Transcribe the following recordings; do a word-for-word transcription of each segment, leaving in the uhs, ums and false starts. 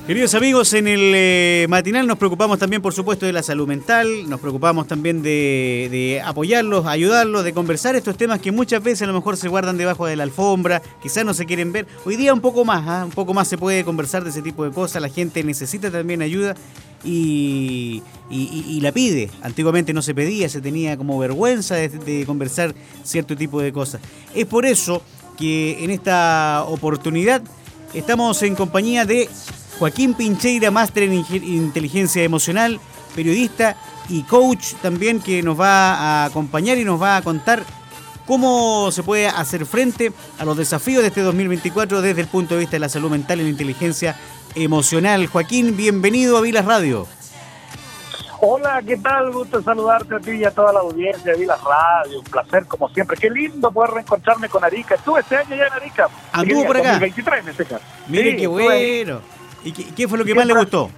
Queridos amigos, en el eh, matinal nos preocupamos también, por supuesto, de la salud mental, nos preocupamos también de, de apoyarlos, ayudarlos, de conversar estos temas que muchas veces a lo mejor se guardan debajo de la alfombra, quizás no se quieren ver. Hoy día un poco más, ¿eh? un poco más se puede conversar de ese tipo de cosas, la gente necesita también ayuda y, y, y la pide. Antiguamente no se pedía, se tenía como vergüenza de, de conversar cierto tipo de cosas. Es por eso que en esta oportunidad estamos en compañía de Joaquín Pincheira, máster en inteligencia emocional, periodista y coach también, que nos va a acompañar y nos va a contar cómo se puede hacer frente a los desafíos de este dos mil veinticuatro desde el punto de vista de la salud mental y la inteligencia emocional. Joaquín, bienvenido a Vilas Radio. Hola, ¿qué tal? Gusto saludarte a ti y a toda la audiencia de Vilas Radio. Un placer, como siempre. Qué lindo poder reencontrarme con Arica. Estuve este año ya en Arica. Anduvo por acá. dos mil veintitrés en este caso. Mire, sí, qué bueno. ¿Y qué, qué fue lo que más le gustó?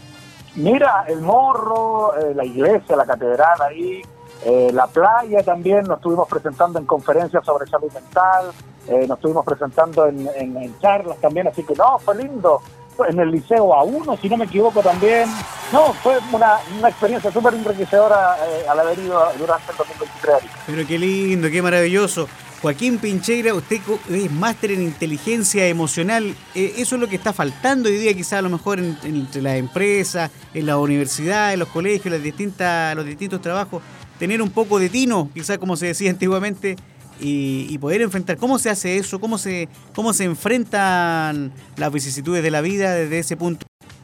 Mira, el morro, eh, la iglesia, la catedral ahí, eh, la playa también. Nos estuvimos presentando en conferencias sobre salud mental, eh, nos estuvimos presentando en, en, en charlas también, así que no, fue lindo. En el Liceo A uno, si no me equivoco también. No, fue una, una experiencia súper enriquecedora eh, al haber ido durante el dos mil veintitrés. Pero qué lindo, qué maravilloso. Joaquín Pincheira, usted es máster en inteligencia emocional. Eh, eso es lo que está faltando hoy día, quizás a lo mejor en, en, entre las empresas, en las universidades, en los colegios, las distintas, los distintos trabajos. Tener un poco de tino, quizás como se decía antiguamente, y, y poder enfrentar. ¿Cómo se hace eso? ¿Cómo se, cómo se enfrentan las vicisitudes de la vida desde ese punto?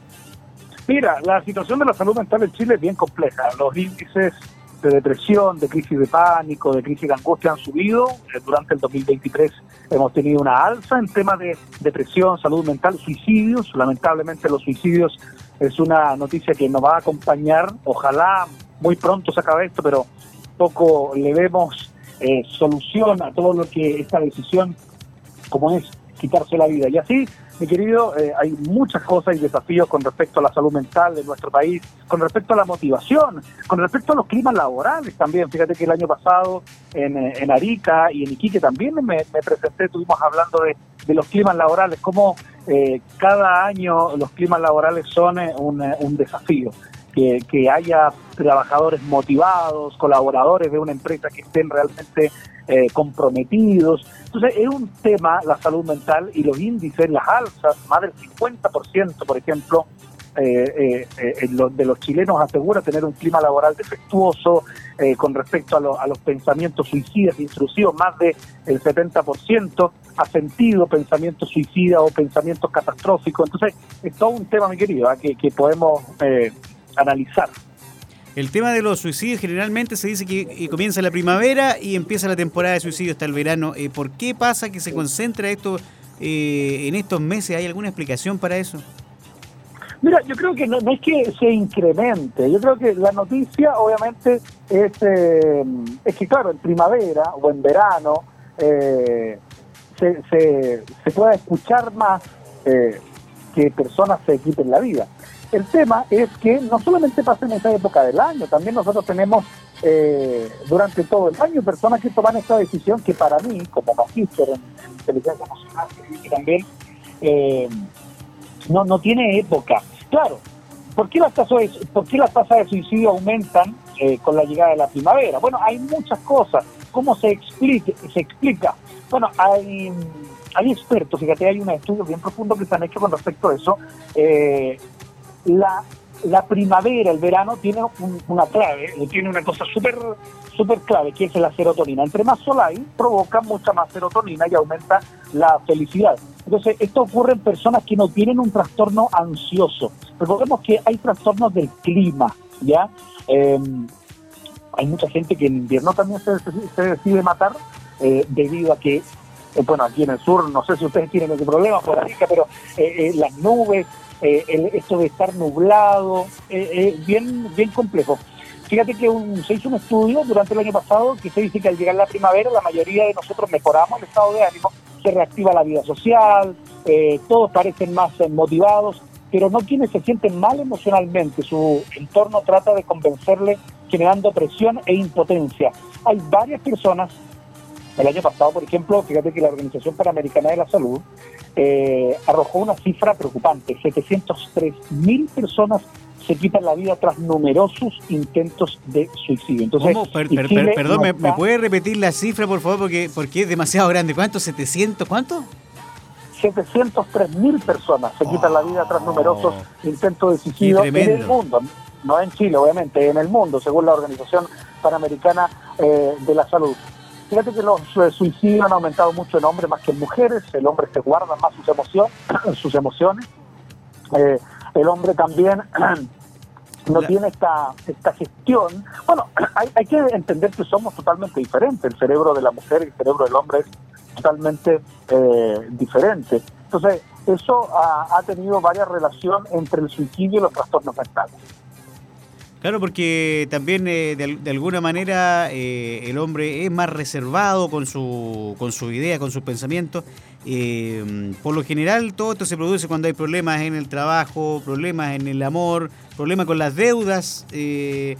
Mira, la situación de la salud mental en Chile es bien compleja. Los índices de depresión, de crisis de pánico, de crisis de angustia han subido. Durante el dos mil veintitrés hemos tenido una alza en temas de depresión, salud mental, suicidios. Lamentablemente los suicidios es una noticia que nos va a acompañar. Ojalá muy pronto se acabe esto, pero poco le vemos eh, solución a todo lo que esta decisión, como es quitarse la vida. Y así, mi querido, eh, hay muchas cosas y desafíos con respecto a la salud mental de nuestro país, con respecto a la motivación, con respecto a los climas laborales también. Fíjate que el año pasado en, en Arica y en Iquique también me, me presenté, estuvimos hablando de, de los climas laborales, cómo eh, cada año los climas laborales son eh, un, un desafío. Que, que haya trabajadores motivados, colaboradores de una empresa que estén realmente eh, comprometidos. Entonces es un tema, la salud mental y los índices, las alzas, más del cincuenta por ciento, por ejemplo, eh, eh, eh, lo, de los chilenos asegura tener un clima laboral defectuoso eh, con respecto a, lo, a los pensamientos suicidas, intrusivos. Más del setenta por ciento ha sentido pensamientos suicidas o pensamientos catastróficos. Entonces es todo un tema, mi querido, ¿eh? que, que podemos eh, analizar. El tema de los suicidios generalmente se dice que comienza la primavera y empieza la temporada de suicidio hasta el verano. Eh, ¿Por qué pasa que se concentra esto eh, en estos meses? ¿Hay alguna explicación para eso? Mira, yo creo que no, no es que se incremente. Yo creo que la noticia, obviamente, es, eh, es que, claro, en primavera o en verano eh, se, se, se pueda escuchar más eh, que personas se quiten la vida. El tema es que no solamente pasa en esa época del año, también nosotros tenemos eh, durante todo el año personas que toman esta decisión que para mí, como magíster en, en inteligencia emocional, que también eh, no, no tiene época. Claro, ¿por qué las tasas de, por qué las tasas de suicidio aumentan eh, con la llegada de la primavera? Bueno, hay muchas cosas. ¿Cómo se explica? Se explica? Bueno, hay, hay expertos, fíjate, hay un estudio bien profundo que se han hecho con respecto a eso. Eh, La, la primavera, el verano, tiene un, una clave, tiene una cosa súper súper clave, que es la serotonina. Entre más sol hay, provoca mucha más serotonina y aumenta la felicidad. Entonces, esto ocurre en personas que no tienen un trastorno ansioso. Recordemos que hay trastornos del clima, ¿ya? Eh, hay mucha gente que en invierno también se, se decide matar eh, debido a que, eh, bueno, aquí en el sur, no sé si ustedes tienen ese problema por ahí, pero eh, eh, las nubes, Eh, el, esto de estar nublado, eh, eh, bien bien complejo. Fíjate que un, se hizo un estudio durante el año pasado que se dice que al llegar la primavera la mayoría de nosotros mejoramos el estado de ánimo, se reactiva la vida social, eh, todos parecen más eh, motivados, pero no quienes se sienten mal emocionalmente. Su entorno trata de convencerle generando presión e impotencia. Hay varias personas El año pasado, por ejemplo, fíjate que la Organización Panamericana de la Salud eh, arrojó una cifra preocupante. setecientas tres mil personas se quitan la vida tras numerosos intentos de suicidio. Entonces, ¿Cómo? Per, per, per, perdón, no ¿me, ¿me puede repetir la cifra, por favor? Porque, porque es demasiado grande. ¿Cuánto? ¿setecientos? ¿Cuánto? setecientas tres mil personas se quitan oh, la vida tras numerosos intentos de suicidio en el mundo. No en Chile, obviamente, en el mundo, según la Organización Panamericana eh, de la Salud. Fíjate que los eh, suicidios han aumentado mucho en hombres más que en mujeres. El hombre se guarda más sus emociones. sus emociones. Eh, el hombre también no la... tiene esta esta gestión. Bueno, hay, hay que entender que somos totalmente diferentes. El cerebro de la mujer y el cerebro del hombre es totalmente eh, diferente. Entonces, eso ha, ha tenido varias relaciones entre el suicidio y los trastornos mentales. Claro, porque también eh, de, de alguna manera eh, el hombre es más reservado con su con su idea, con sus pensamientos. Eh, por lo general todo esto se produce cuando hay problemas en el trabajo, problemas en el amor, problemas con las deudas, eh,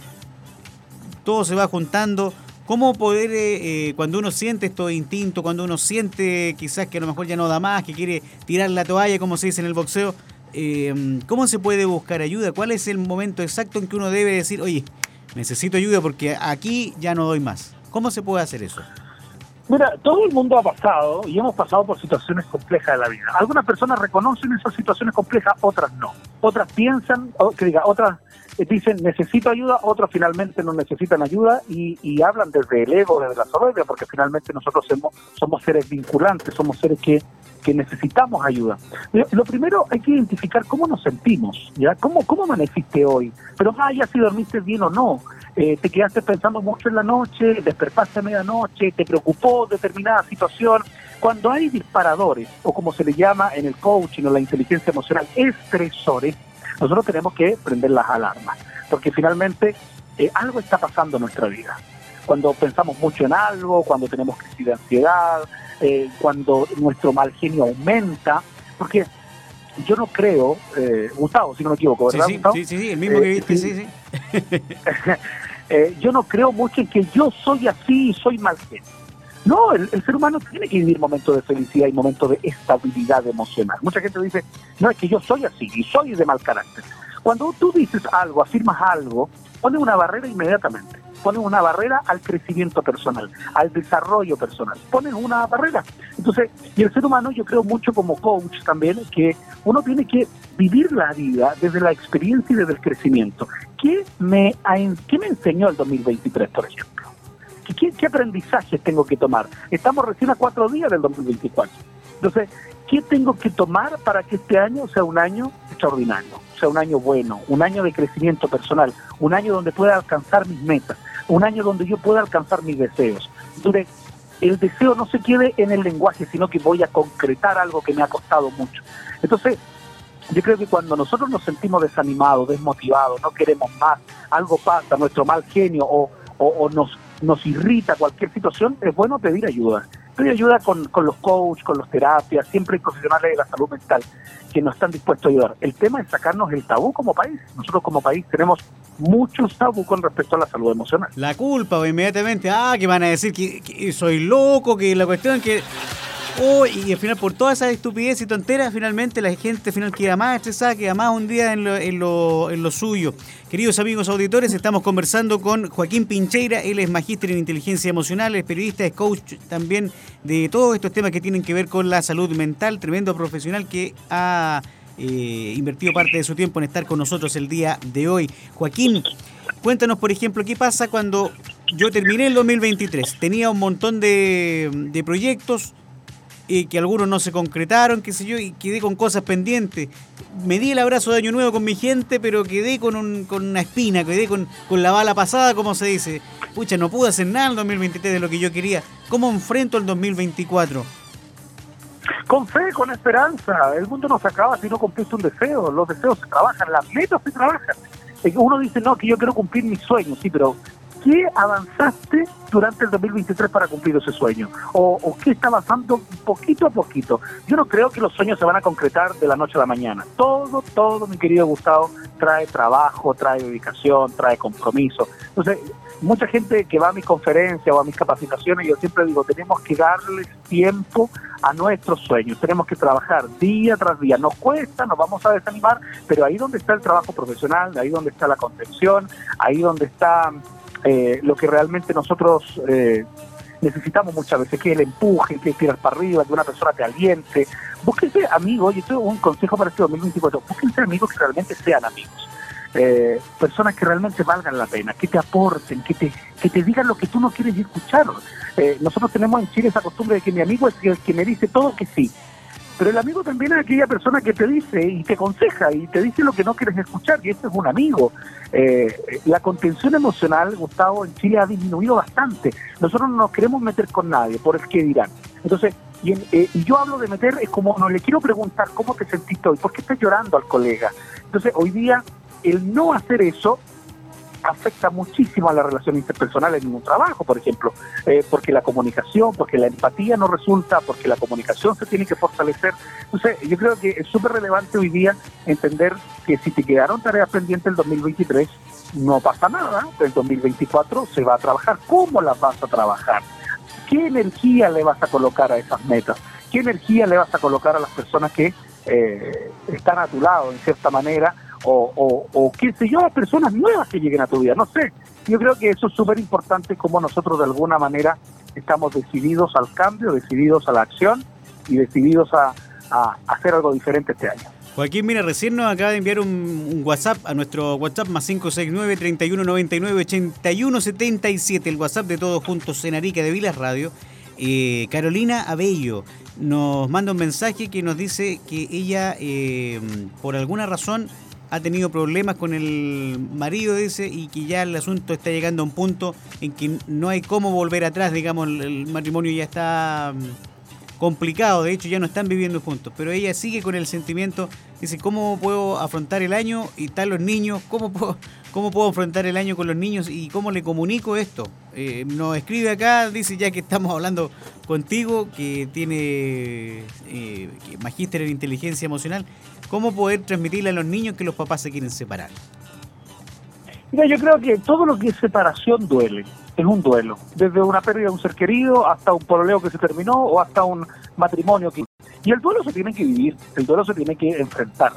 todo se va juntando. ¿Cómo poder, eh, cuando uno siente estos instintos, cuando uno siente quizás que a lo mejor ya no da más, que quiere tirar la toalla, como se dice en el boxeo, eh, cómo se puede buscar ayuda? ¿Cuál es el momento exacto en que uno debe decir, oye, necesito ayuda porque aquí ya no doy más? ¿Cómo se puede hacer eso? Mira, todo el mundo ha pasado y hemos pasado por situaciones complejas de la vida. Algunas personas reconocen esas situaciones complejas, otras no. Otras piensan, o, que diga, otras dicen necesito ayuda, otros finalmente no necesitan ayuda y, y hablan desde el ego, desde la soberbia, porque finalmente nosotros somos, somos seres vinculantes, somos seres que, que necesitamos ayuda. Lo primero hay que identificar cómo nos sentimos, ¿ya? ¿Cómo, cómo amaneciste hoy? Pero más allá si dormiste bien o no. Eh, te quedaste pensando mucho en la noche, despertaste a medianoche, te preocupó determinada situación. Cuando hay disparadores, o como se le llama en el coaching o la inteligencia emocional, estresores, nosotros tenemos que prender las alarmas, porque finalmente eh, algo está pasando en nuestra vida. Cuando pensamos mucho en algo, cuando tenemos crisis de ansiedad, eh, cuando nuestro mal genio aumenta, porque yo no creo, eh, Gustavo, si no me equivoco, ¿verdad, sí, sí, Gustavo? Sí, sí, sí, el mismo eh, que viste, sí, sí. sí. eh, yo no creo mucho en que yo soy así y soy mal genio. No, el, el ser humano tiene que vivir momentos de felicidad y momentos de estabilidad emocional. Mucha gente dice, no, es que yo soy así y soy de mal carácter. Cuando tú dices algo, afirmas algo, pones una barrera inmediatamente. Pones una barrera al crecimiento personal, al desarrollo personal. Pones una barrera. Entonces, y el ser humano, yo creo mucho como coach también, que uno tiene que vivir la vida desde la experiencia y desde el crecimiento. ¿Qué me, qué me enseñó el dos mil veintitrés, por ejemplo? ¿Qué, ¿Qué aprendizaje tengo que tomar? Estamos recién a cuatro días del dos mil veinticuatro. Entonces, ¿qué tengo que tomar para que este año sea un año extraordinario? Sea un año bueno, un año de crecimiento personal, un año donde pueda alcanzar mis metas, un año donde yo pueda alcanzar mis deseos. Donde el deseo no se quede en el lenguaje, sino que voy a concretar algo que me ha costado mucho. Entonces, yo creo que cuando nosotros nos sentimos desanimados, desmotivados, no queremos más, algo pasa, nuestro mal genio o, o, o nos, nos irrita cualquier situación, es bueno pedir ayuda. Pedir ayuda con, con los coaches, con los terapias, siempre hay profesionales de la salud mental que nos están dispuestos a ayudar. El tema es sacarnos el tabú como país. Nosotros como país tenemos muchos tabú con respecto a la salud emocional. La culpa, o inmediatamente, ah, que van a decir que, que soy loco, que la cuestión que... Oh, y al final, por toda esa estupidez y tonteras, finalmente la gente al final queda más estresada, queda más hundida en lo, en, lo, en lo suyo. Queridos amigos auditores, estamos conversando con Joaquín Pincheira. Él es magíster en inteligencia emocional, es periodista, es coach también de todos estos temas que tienen que ver con la salud mental. Tremendo profesional que ha eh, invertido parte de su tiempo en estar con nosotros el día de hoy. Joaquín, cuéntanos, por ejemplo, qué pasa cuando yo terminé el dos mil veintitrés. Tenía un montón de, de proyectos, y que algunos no se concretaron, qué sé yo, y quedé con cosas pendientes. Me di el abrazo de Año Nuevo con mi gente, pero quedé con un, con una espina, quedé con, con la bala pasada, como se dice. Pucha, no pude hacer nada en el dos mil veintitrés de lo que yo quería. ¿Cómo enfrento el dos mil veinticuatro? Con fe, con esperanza. El mundo no se acaba si no cumpliste un deseo. Los deseos se trabajan, las metas se trabajan. Uno dice, no, que yo quiero cumplir mis sueños, sí, pero ¿qué avanzaste durante el dos mil veintitrés para cumplir ese sueño? ¿O, o qué está avanzando poquito a poquito? Yo no creo que los sueños se van a concretar de la noche a la mañana. Todo, todo, mi querido Gustavo, trae trabajo, trae dedicación, trae compromiso. Entonces, mucha gente que va a mis conferencias o a mis capacitaciones, yo siempre digo, tenemos que darles tiempo a nuestros sueños, tenemos que trabajar día tras día, nos cuesta, nos vamos a desanimar, pero ahí donde está el trabajo profesional, ahí donde está la contención, ahí donde está eh, lo que realmente nosotros eh, necesitamos muchas veces, que el empuje, que tirar para arriba, que una persona te aliente. Búsquense amigos, y esto es un consejo para este dos mil veinticuatro, búsquense amigos que realmente sean amigos. Eh, personas que realmente valgan la pena, que te aporten, que te que te digan lo que tú no quieres escuchar. Eh, nosotros tenemos en Chile esa costumbre de que mi amigo es el que me dice todo que sí, pero el amigo también es aquella persona que te dice y te aconseja y te dice lo que no quieres escuchar, y ese es un amigo. Eh, la contención emocional, Gustavo, en Chile ha disminuido bastante. Nosotros no nos queremos meter con nadie por el que dirán. Entonces, y, en, eh, y yo hablo de meter, es como no le quiero preguntar cómo te sentiste hoy, por qué estás llorando al colega. Entonces, hoy día el no hacer eso afecta muchísimo a la relación interpersonal en un trabajo, por ejemplo, eh, porque la comunicación, porque la empatía no resulta, porque la comunicación se tiene que fortalecer. Entonces, yo creo que es súper relevante hoy día entender que si te quedaron tareas pendientes el dos mil veintitrés, no pasa nada, el dos mil veinticuatro se va a trabajar. ¿Cómo las vas a trabajar? ¿Qué energía le vas a colocar a esas metas? ¿Qué energía le vas a colocar a las personas que eh, están a tu lado, en cierta manera? O, o, o qué sé yo, a personas nuevas que lleguen a tu vida, no sé. Yo creo que eso es súper importante, como nosotros de alguna manera estamos decididos al cambio, decididos a la acción y decididos a, a hacer algo diferente este año. Joaquín, mira, recién nos acaba de enviar un, un WhatsApp a nuestro WhatsApp más cinco seis nueve, treinta y uno noventa y nueve, ochenta y uno setenta y siete, el WhatsApp de Todos Juntos en Arica de Vilas Radio. Eh, Carolina Abello nos manda un mensaje que nos dice que ella, eh, por alguna razón, ha tenido problemas con el marido, dice, y que ya el asunto está llegando a un punto en que no hay cómo volver atrás, digamos, el, el matrimonio ya está complicado, de hecho ya no están viviendo juntos, pero ella sigue con el sentimiento, dice, ¿cómo puedo afrontar el año? Y están los niños, ¿cómo puedo, cómo puedo afrontar el año con los niños y cómo le comunico esto? Eh, nos escribe acá, dice, ya que estamos hablando contigo, que tiene eh, que magíster en inteligencia emocional, ¿cómo poder transmitirle a los niños que los papás se quieren separar? Mira, yo creo que todo lo que es separación duele, es un duelo, desde una pérdida de un ser querido hasta un pololeo que se terminó o hasta un matrimonio que... Y el duelo se tiene que vivir, el duelo se tiene que enfrentar.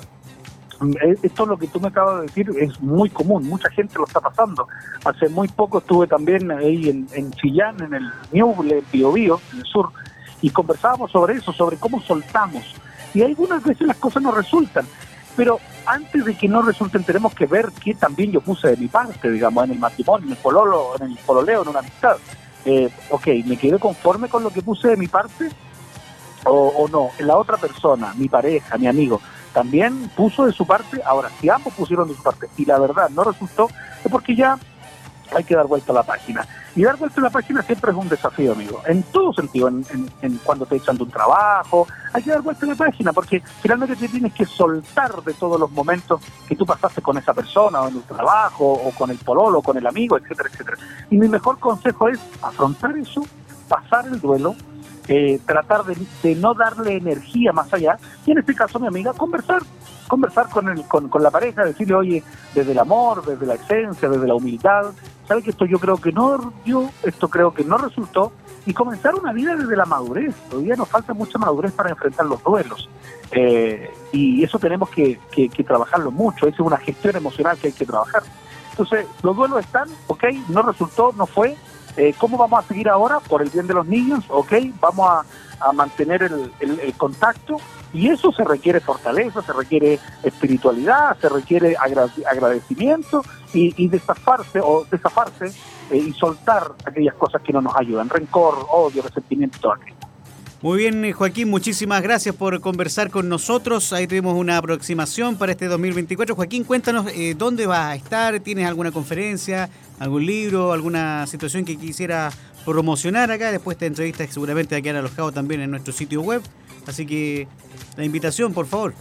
Esto lo que tú me acabas de decir es muy común, mucha gente lo está pasando. Hace muy poco estuve también ahí en, en Chillán, en el Ñuble, en Biobío, en el sur, y conversábamos sobre eso, sobre cómo soltamos. Y algunas veces las cosas no resultan, pero antes de que no resulten tenemos que ver qué también yo puse de mi parte, digamos, en el matrimonio, en el pololo, en el pololeo, en una amistad. Eh, ok, ¿me quedé conforme con lo que puse de mi parte? O, o no, la otra persona, mi pareja, mi amigo, también puso de su parte. Ahora, si ambos pusieron de su parte y la verdad no resultó, es porque ya hay que dar vuelta a la página. Y dar vuelta a la página siempre es un desafío, amigo, en todo sentido, en, en, en cuando te echan de un trabajo, hay que dar vuelta a la página, porque finalmente te tienes que soltar de todos los momentos que tú pasaste con esa persona, o en el trabajo, o con el pololo, o con el amigo, etcétera, etcétera. Y mi mejor consejo es afrontar eso, pasar el duelo, eh, tratar de, de no darle energía más allá, y en este caso, mi amiga, conversar, conversar con, el, con, con la pareja, decirle, oye, desde el amor, desde la esencia, desde la humildad, ¿sabes que esto yo creo que no dio, esto creo que no resultó? Y comenzar una vida desde la madurez. Hoy día nos falta mucha madurez para enfrentar los duelos. Eh, y eso tenemos que, que, que trabajarlo mucho. Esa es una gestión emocional que hay que trabajar. Entonces, los duelos están, ok, no resultó, no fue. Eh, ¿Cómo vamos a seguir ahora? Por el bien de los niños, ok, vamos a, a mantener el, el, el contacto. Y eso se requiere fortaleza, se requiere espiritualidad, se requiere agra- agradecimiento y, y desafarse o desafarse eh, y soltar aquellas cosas que no nos ayudan, rencor, odio, resentimiento, todo aquello. Muy bien, Joaquín, muchísimas gracias por conversar con nosotros. Ahí tuvimos una aproximación para este dos mil veinticuatro. Joaquín, cuéntanos eh, dónde vas a estar, ¿tienes alguna conferencia, algún libro, alguna situación que quisiera promocionar acá? Después de esta entrevista que seguramente va a quedar alojado también en nuestro sitio web. Así que la invitación, por favor.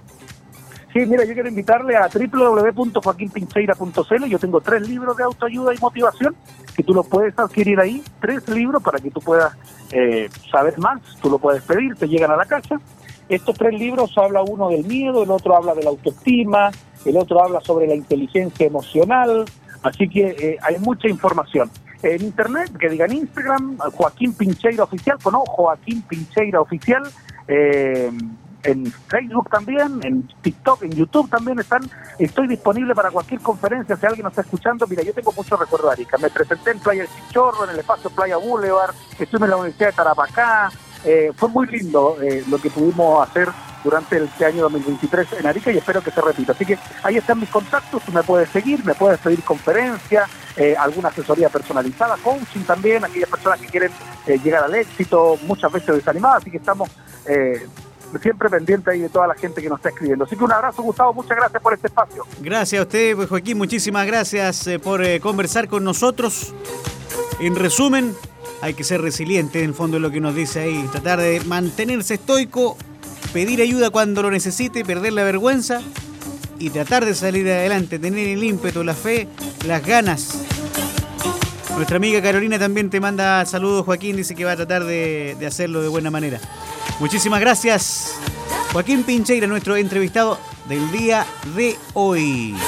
Sí, mira, yo quiero invitarle a doble u doble u doble u punto joaquín pincheira punto c l. Yo tengo tres libros de autoayuda y motivación que tú los puedes adquirir ahí, tres libros para que tú puedas eh, saber más, tú lo puedes pedir, te llegan a la casa. Estos tres libros habla uno del miedo, el otro habla de la autoestima, el otro habla sobre la inteligencia emocional, Así que eh, hay mucha información. En internet, que digan Instagram, Joaquín Pincheira Oficial, con ojo, Joaquín Pincheira Oficial, eh, en Facebook también, en TikTok, en YouTube también están. Estoy disponible para cualquier conferencia, si alguien nos está escuchando. Mira, yo tengo mucho recuerdo de Arica. Me presenté en Playa del Chichorro, en el espacio Playa Boulevard, estuve en la Universidad de Tarapacá. Eh, fue muy lindo eh, lo que pudimos hacer durante este año dos mil veintitrés en Arica y espero que se repita. Así que ahí están mis contactos, tú me puedes seguir, me puedes pedir conferencias, eh, alguna asesoría personalizada, coaching también, aquellas personas que quieren eh, llegar al éxito, muchas veces desanimadas, así que estamos eh, siempre pendientes ahí de toda la gente que nos está escribiendo. Así que un abrazo, Gustavo, muchas gracias por este espacio. Gracias a usted, pues, Joaquín, muchísimas gracias eh, por eh, conversar con nosotros. En resumen, hay que ser resiliente, en el fondo es lo que nos dice ahí, tratar de mantenerse estoico, pedir ayuda cuando lo necesite, perder la vergüenza y tratar de salir adelante, tener el ímpetu, la fe, las ganas. Nuestra amiga Carolina también te manda saludos, Joaquín, dice que va a tratar de, de hacerlo de buena manera. Muchísimas gracias, Joaquín Pincheira, nuestro entrevistado del día de hoy.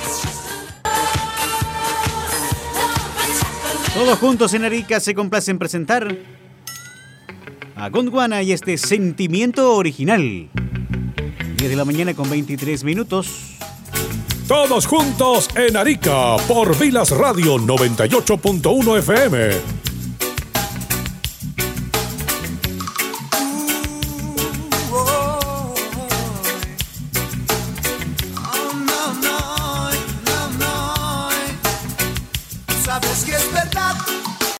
Todos juntos en Arica se complacen presentar a Gondwana y este Sentimiento Original. diez de la mañana con veintitrés minutos. Todos juntos en Arica por Vilas Radio noventa y ocho punto uno F M.